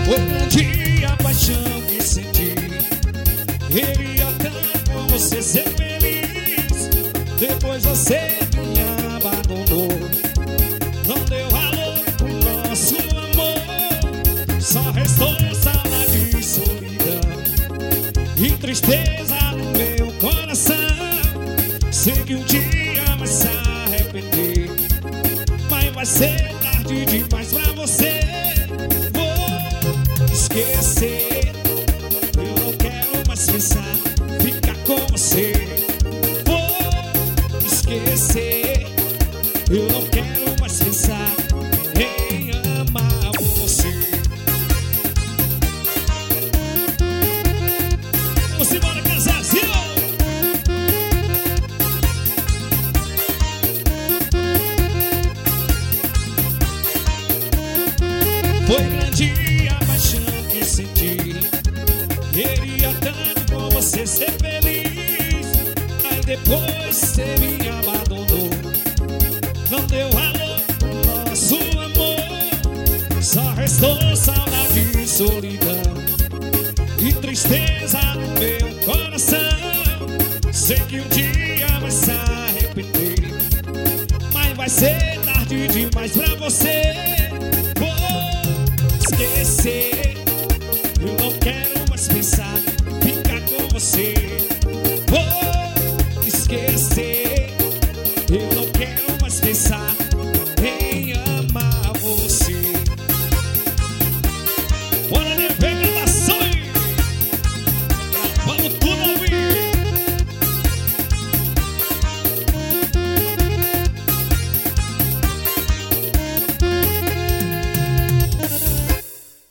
Foi grande a paixão que senti. Queria tanto com você ser feliz. Depois você me abandonou. Não deu valor pro nosso amor. Só restou saudade e solidão e tristeza no meu coração. Sei que um dia vai se arrepender, mas vai ser tarde demais pra você. Vou esquecer, eu não quero mais pensar, ficar com você. Vou esquecer, eu não quero mais pensar em amar você. Vamos embora, casalzinho! Foi grande a paixão que senti. Queria tanto com você ser feliz. Aí depois você me abandonou. Não deu valor pro nosso amor. Só restou saudade e solidão e tristeza no meu coração. Sei que um dia vai se arrepender, mas vai ser tarde demais pra você.